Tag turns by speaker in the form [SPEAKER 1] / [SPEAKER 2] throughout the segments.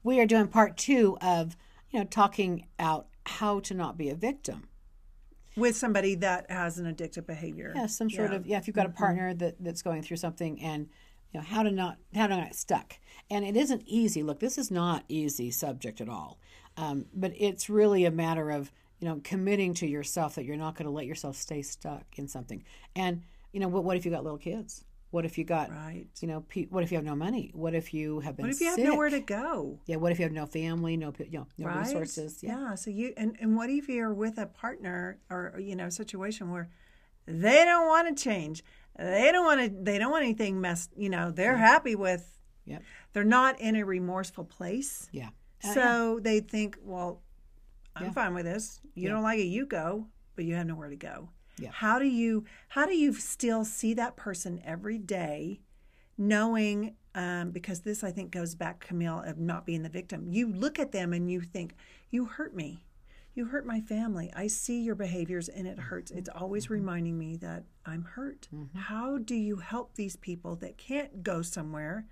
[SPEAKER 1] we are doing part 2 of, talking out how to not be a victim.
[SPEAKER 2] With somebody that has an addictive behavior.
[SPEAKER 1] Yeah, some sort of, if you've got a partner that's going through something, and how to not get stuck. And it isn't easy. Look, this is not easy subject at all. But it's really a matter of, committing to yourself that you're not going to let yourself stay stuck in something. And, what if you got little kids? What if you got,
[SPEAKER 2] right.
[SPEAKER 1] What if you have no money? What if you have been sick?
[SPEAKER 2] What if you have nowhere to go?
[SPEAKER 1] Yeah. What if you have no family, no
[SPEAKER 2] right.
[SPEAKER 1] resources?
[SPEAKER 2] Yeah. So and what if you're with a partner or, a situation where they don't want to change. They don't want anything messed, they're happy with, they're not in a remorseful place.
[SPEAKER 1] Yeah.
[SPEAKER 2] So they think, well, I'm fine with this. You don't like it, you go, but you have nowhere to go.
[SPEAKER 1] Yeah.
[SPEAKER 2] How do you still see that person every day, knowing, because this, I think, goes back, Camille, of not being the victim. You look at them and you think, you hurt me. You hurt my family. I see your behaviors and it hurts. It's always reminding me that I'm hurt. Mm-hmm. How do you help these people that can't go somewhere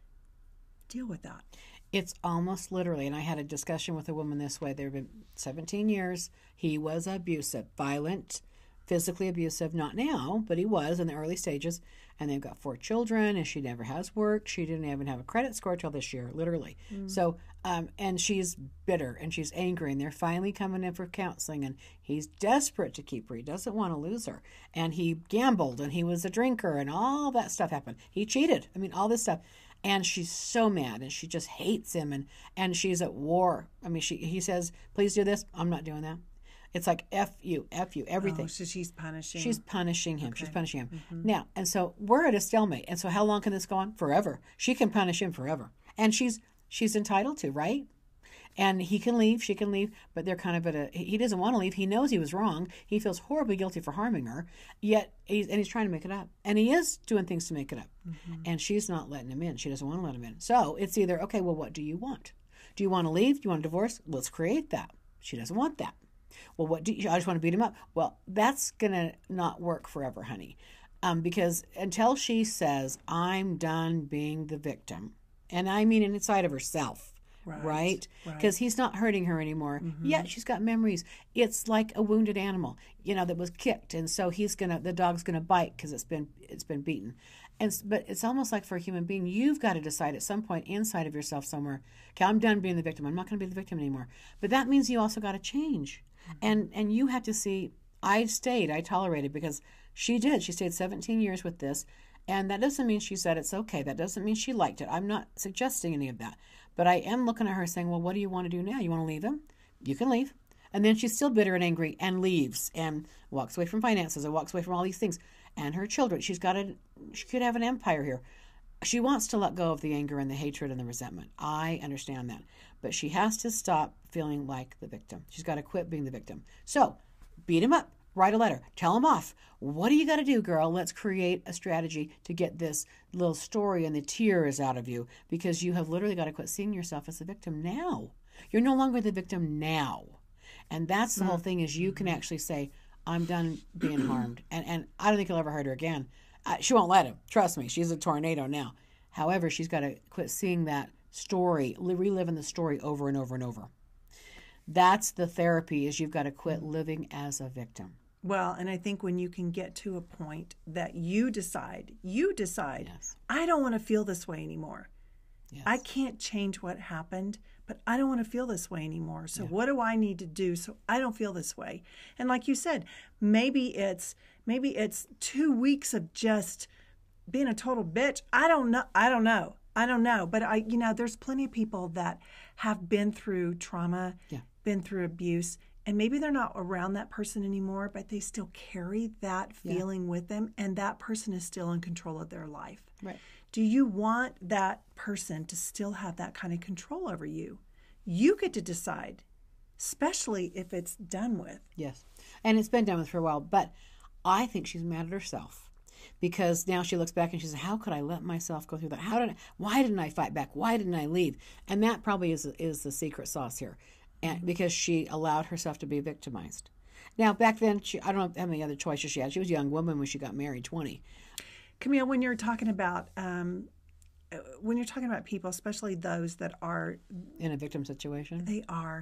[SPEAKER 2] deal with that?
[SPEAKER 1] It's almost literally, and I had a discussion with a woman this way. There have been 17 years. He was abusive, violent, physically abusive. Not now, but he was in the early stages. And they've got 4 children, and she never has worked. She didn't even have a credit score till this year, literally. Mm. So, and she's bitter, and she's angry, and they're finally coming in for counseling, and he's desperate to keep her. He doesn't want to lose her. And he gambled, and he was a drinker, and all that stuff happened. He cheated. I mean, all this stuff. And she's so mad, and she just hates him, and she's at war. I mean, he says, please do this. I'm not doing that. It's like F you, everything.
[SPEAKER 2] Oh, so she's punishing.
[SPEAKER 1] She's punishing him. Okay. She's punishing him.
[SPEAKER 2] Mm-hmm.
[SPEAKER 1] Now, and so we're at a stalemate. And so how long can this go on? Forever. She can punish him forever. And she's entitled to, right? And he can leave, she can leave, but they're kind of he doesn't want to leave. He knows he was wrong. He feels horribly guilty for harming her, yet he's trying to make it up. And he is doing things to make it up. Mm-hmm. And she's not letting him in. She doesn't want to let him in. So it's either, okay, well, what do you want? Do you want to leave? Do you want a divorce? Let's create that. She doesn't want that. Well, I just want to beat him up. Well, that's going to not work forever, honey. Because until she says, I'm done being the victim, and I mean inside of herself, right? Because he's not hurting her anymore. Mm-hmm. Yet she's got memories. It's like a wounded animal, that was kicked, and so the dog's gonna bite because it's been beaten. But it's almost like for a human being, you've got to decide at some point inside of yourself somewhere, okay, I'm done being the victim. I'm not going to be the victim anymore. But that means you also got to change. Mm-hmm. And you have to see, I tolerated, because she did. She stayed 17 years with this. And that doesn't mean she said it's okay. That doesn't mean she liked it. I'm not suggesting any of that. But I am looking at her saying, well, what do you want to do now? You want to leave him? You can leave. And then she's still bitter and angry and leaves and walks away from finances and walks away from all these things. And her children, she could have an empire here. She wants to let go of the anger and the hatred and the resentment. I understand that. But she has to stop feeling like the victim. She's got to quit being the victim. So beat him up. Write a letter. Tell him off. What do you got to do, girl? Let's create a strategy to get this little story and the tears out of you, because you have literally got to quit seeing yourself as the victim now. You're no longer the victim now. And that's the whole thing, is you can actually say, I'm done being harmed. And I don't think he'll ever hurt her again. She won't let him. Trust me. She's a tornado now. However, she's got to quit seeing that story, reliving the story over and over and over. That's the therapy, is you've got to quit living as a victim.
[SPEAKER 2] Well, and I think when you can get to a point that you decide,
[SPEAKER 1] yes.
[SPEAKER 2] I don't want to feel this way anymore.
[SPEAKER 1] Yes.
[SPEAKER 2] I can't change what happened, but I don't want to feel this way anymore. So what do I need to do so I don't feel this way? And like you said, maybe it's 2 weeks of just being a total bitch. I don't know. But there's plenty of people that have been through trauma, been through abuse, and maybe they're not around that person anymore, but they still carry that feeling with them, and that person is still in control of their life.
[SPEAKER 1] Right.
[SPEAKER 2] Do you want that person to still have that kind of control over you? You get to decide, especially if it's done with.
[SPEAKER 1] Yes. And it's been done with for a while, but I think she's mad at herself, because now she looks back and she says, how could I let myself go through that? Why didn't I fight back? Why didn't I leave? And that probably is the secret sauce here, and because she allowed herself to be victimized. Now, back then, I don't know how many other choices she had. She was a young woman when she got married, 20.
[SPEAKER 2] Camille, when you're talking about when you're talking about people, especially those that are,
[SPEAKER 1] In a victim situation.
[SPEAKER 2] they are,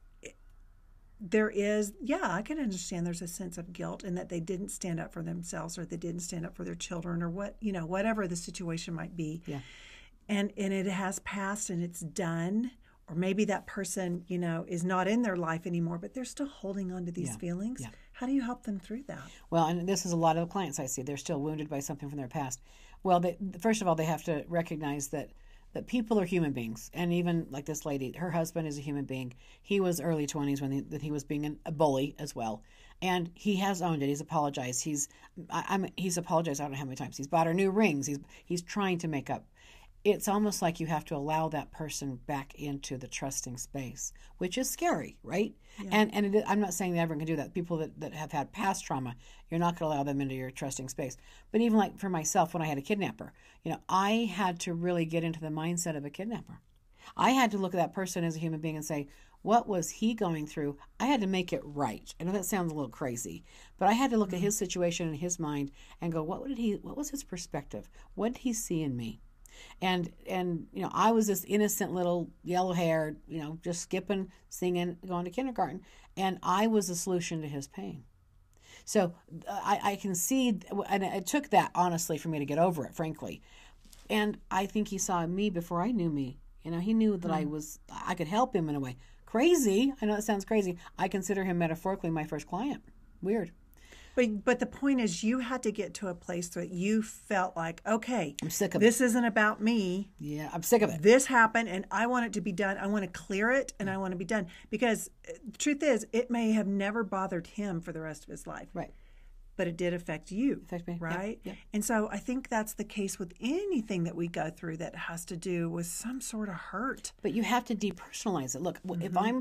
[SPEAKER 2] there is, yeah, I can understand there's a sense of guilt in that they didn't stand up for themselves, or they didn't stand up for their children, or whatever the situation might be.
[SPEAKER 1] Yeah.
[SPEAKER 2] And it has passed and it's done. Or maybe that person, is not in their life anymore, but they're still holding on to these feelings.
[SPEAKER 1] Yeah.
[SPEAKER 2] How do you help them through that?
[SPEAKER 1] Well, and this is a lot of clients I see. They're still wounded by something from their past. Well, first of all, they have to recognize that people are human beings. And even like this lady, her husband is a human being. He was early 20s when he was being a bully as well. And he has owned it. He's apologized. He's apologized I don't know how many times. He's bought her new rings. He's trying to make up. It's almost like you have to allow that person back into the trusting space, which is scary, right? Yeah. And I'm not saying that everyone can do that. People that have had past trauma, you're not going to allow them into your trusting space. But even like for myself, when I had a kidnapper, I had to really get into the mindset of a kidnapper. I had to look at that person as a human being and say, what was he going through? I had to make it right. I know that sounds a little crazy, but I had to look at his situation and his mind and go, what was his perspective? What did he see in me? And I was this innocent little yellow-haired, just skipping, singing, going to kindergarten, and I was the solution to his pain. So I can see, and it took that, honestly, for me to get over it, frankly. And I think he saw me before I knew me. He knew that I could help him in a way. Crazy. I know it sounds crazy. I consider him metaphorically my first client. Weird.
[SPEAKER 2] But the point is, you had to get to a place that you felt like, okay,
[SPEAKER 1] I'm sick of
[SPEAKER 2] this isn't about me.
[SPEAKER 1] Yeah, I'm sick of it.
[SPEAKER 2] This happened, and I want it to be done. I want to clear it, and I want to be done. Because the truth is, it may have never bothered him for the rest of his life.
[SPEAKER 1] Right.
[SPEAKER 2] But it did affect you.
[SPEAKER 1] Affect me.
[SPEAKER 2] Right?
[SPEAKER 1] Yeah.
[SPEAKER 2] And so I think that's the case with anything that we go through that has to do with some sort of hurt.
[SPEAKER 1] But you have to depersonalize it. Look,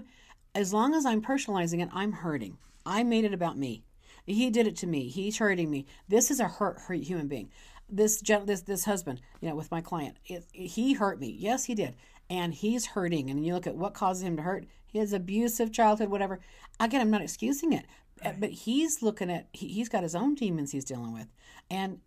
[SPEAKER 1] as long as I'm personalizing it, I'm hurting. I made it about me. He did it to me. He's hurting me. This is a hurt human being. This husband, with my client, he hurt me. Yes, he did. And he's hurting. And you look at what causes him to hurt, his abusive childhood, whatever. Again, I'm not excusing it. Right. But he's looking at, he's got his own demons he's dealing with. And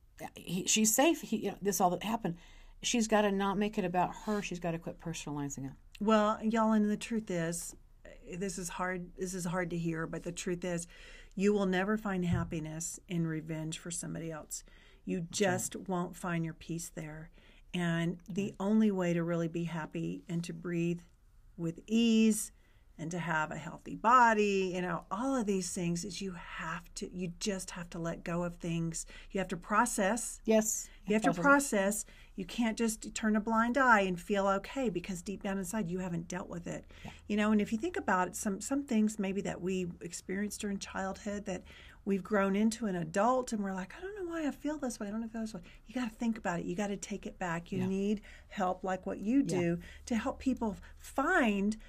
[SPEAKER 1] she's safe. This all that happened. She's got to not make it about her. She's got to quit personalizing it.
[SPEAKER 2] Well, y'all, and the truth is, this is hard to hear, but the truth is, you will never find happiness in revenge for somebody else. You just won't find your peace there. And the only way to really be happy and to breathe with ease and to have a healthy body, all of these things is you just have to let go of things. You have to process.
[SPEAKER 1] Yes.
[SPEAKER 2] You have to process. You can't just turn a blind eye and feel okay because deep down inside you haven't dealt with it. Yeah. And if you think about it, some things maybe that we experienced during childhood that we've grown into an adult and we're like, I don't know why I feel this way. I don't know if I feel this way. You got to think about it. You got to take it back. You need help like what you do to help people find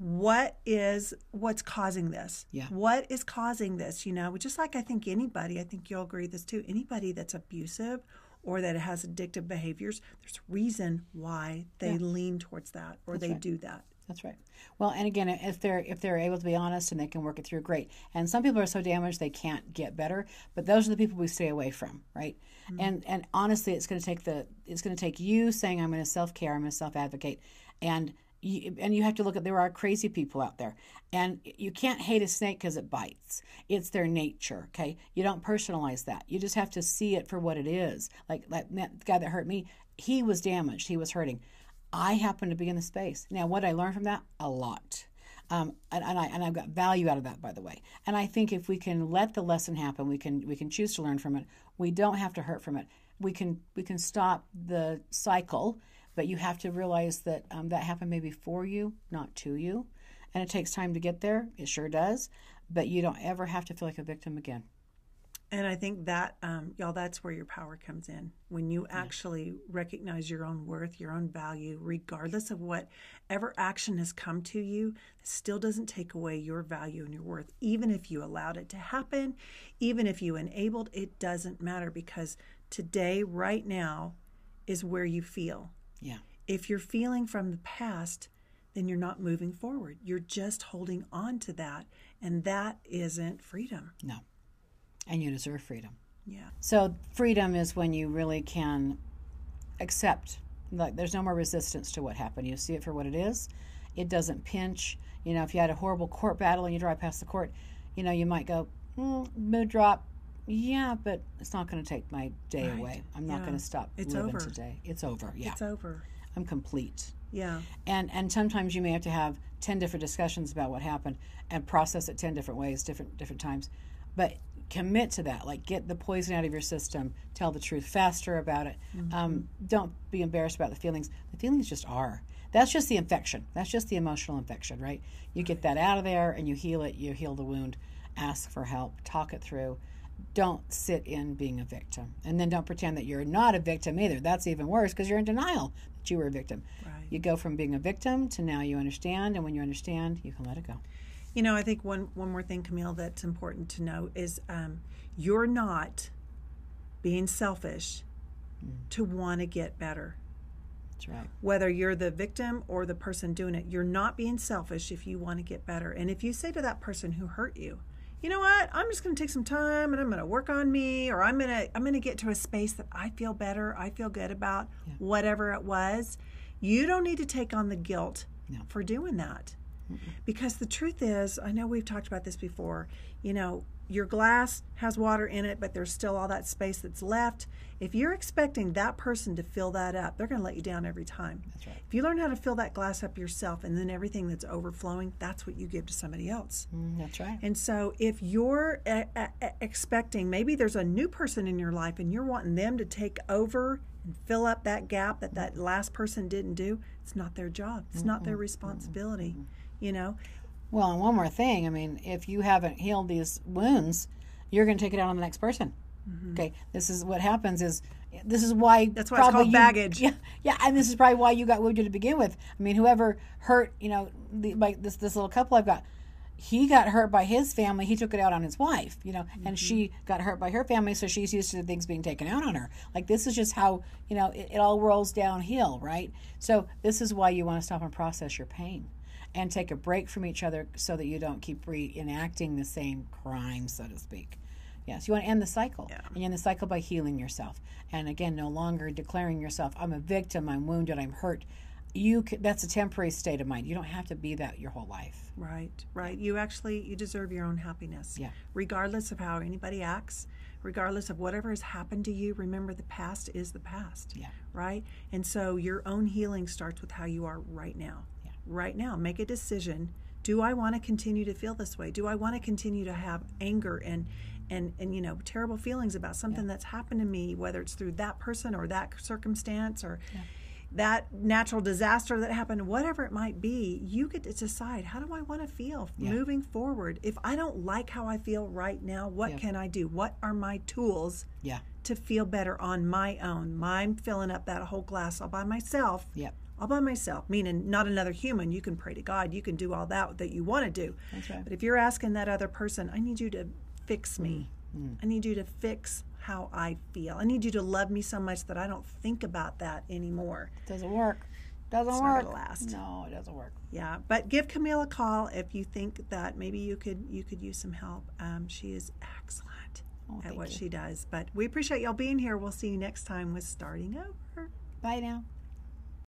[SPEAKER 2] what's causing this.
[SPEAKER 1] Yeah.
[SPEAKER 2] What is causing this? Just like I think you'll agree with this too, anybody that's abusive or that has addictive behaviors, there's a reason why they lean towards that or they do that.
[SPEAKER 1] That's right. Well, and again, if they're able to be honest and they can work it through, great. And some people are so damaged they can't get better, but those are the people we stay away from, right? Mm-hmm. And honestly, it's going to take you saying, I'm going to self-care, I'm going to self-advocate, and you have to look at, there are crazy people out there, and you can't hate a snake because it bites. It's their nature, okay? You don't personalize that. You just have to see it for what it is. Like that guy that hurt me, he was damaged. He was hurting. I happen to be in the space. Now, what did I learn from that? A lot. And I've got value out of that, by the way. And I think if we can let the lesson happen, we can choose to learn from it. We don't have to hurt from it. We can stop the cycle. But you have to realize that that happened maybe for you, not to you. And it takes time to get there. It sure does. But you don't ever have to feel like a victim again.
[SPEAKER 2] And I think that, y'all, that's where your power comes in. When you actually recognize your own worth, your own value, regardless of whatever action has come to you, it still doesn't take away your value and your worth. Even if you allowed it to happen, even if you enabled, it doesn't matter because today, right now, is where you feel.
[SPEAKER 1] Yeah.
[SPEAKER 2] If you're feeling from the past, then you're not moving forward. You're just holding on to that. And that isn't freedom.
[SPEAKER 1] No. And you deserve freedom.
[SPEAKER 2] Yeah.
[SPEAKER 1] So freedom is when you really can accept Like there's no more resistance to what happened. You see it for what it is. It doesn't pinch. You know, if you had a horrible court battle and you drive past the court, you know, you might go, mood drop. Yeah, but it's not going to take my day away. I'm not going to stop living today. It's over. Yeah.
[SPEAKER 2] It's over.
[SPEAKER 1] I'm complete.
[SPEAKER 2] Yeah.
[SPEAKER 1] And sometimes you may have to have 10 different discussions about what happened and process it 10 different ways, different times. But commit to that. Like, get the poison out of your system. Tell the truth faster about it. Don't be embarrassed about the feelings. The feelings just are. That's just the infection. That's just the emotional infection, right? You get that out of there and you heal it. You heal the wound. Ask for help. Talk it through. Don't sit in being a victim. And then don't pretend that you're not a victim either. That's even worse because you're in denial that you were a victim.
[SPEAKER 2] Right.
[SPEAKER 1] You go from being a victim to now you understand. And when you understand, you can let it go.
[SPEAKER 2] You know, I think one more thing, Camille, that's important to know is you're not being selfish to want to get better.
[SPEAKER 1] That's right.
[SPEAKER 2] Whether you're the victim or the person doing it, you're not being selfish if you want to get better. And if you say to that person who hurt you, you know what, I'm just going to take some time and I'm going to work on me, or I'm going to get to a space that I feel better, I feel good about, whatever it was, you don't need to take on the guilt for doing that. Because the truth is, I know we've talked about this before, you know, your glass has water in it, but there's still all that space that's left. If you're expecting that person to fill that up, they're going to let you down every time.
[SPEAKER 1] That's right.
[SPEAKER 2] If you learn how to fill that glass up yourself, and then everything that's overflowing, that's what you give to somebody else.
[SPEAKER 1] That's right.
[SPEAKER 2] And so if you're expecting, maybe there's a new person in your life and you're wanting them to take over and fill up that gap that last person didn't do, it's not their job. It's not their responsibility, you know.
[SPEAKER 1] Well, and one more thing. I mean, if you haven't healed these wounds, you're going to take it out on the next person. Okay, this is what happens. This is why
[SPEAKER 2] it's called baggage.
[SPEAKER 1] Yeah, and this is probably why you got wounded to begin with. I mean, whoever hurt, you know, like this little couple I've got, he got hurt by his family. He took it out on his wife, you know, and she got hurt by her family, so she's used to things being taken out on her. Like, this is just how, you know, it all rolls downhill, right? So this is why you want to stop and process your pain and take a break from each other so that you don't keep reenacting the same crime, so to speak. Yes, you want to end the cycle.
[SPEAKER 2] Yeah.
[SPEAKER 1] And you end the cycle by healing yourself. And again, no longer declaring yourself, I'm a victim, I'm wounded, I'm hurt. That's a temporary state of mind. You don't have to be that your whole life.
[SPEAKER 2] Right. You deserve your own happiness.
[SPEAKER 1] Yeah.
[SPEAKER 2] Regardless of how anybody acts, regardless of whatever has happened to you, remember the past is the past.
[SPEAKER 1] Yeah.
[SPEAKER 2] Right? And so your own healing starts with how you are right now.
[SPEAKER 1] Yeah.
[SPEAKER 2] Right now. Make a decision. Do I want to continue to feel this way? Do I want to continue to have anger and you know, terrible feelings about something that's happened to me, whether it's through that person or that circumstance or that natural disaster that happened, whatever it might be? You get to decide, how do I want to feel moving forward? If I don't like how I feel right now, what can I do? What are my tools to feel better on my own? I'm filling up that whole glass all by myself. All by myself, meaning not another human. You can pray to God. You can do all that you want to do.
[SPEAKER 1] That's right.
[SPEAKER 2] But if you're asking that other person, I need you to fix me. I need you to fix how I feel. I need you to love me so much that I don't think about that anymore.
[SPEAKER 1] Doesn't work. It's
[SPEAKER 2] not gonna last.
[SPEAKER 1] No, it doesn't work.
[SPEAKER 2] Yeah, but give Camille a call if you think that maybe you could use some help. She is excellent at what she does. But we appreciate y'all being here. We'll see you next time with Starting Over.
[SPEAKER 1] Bye now.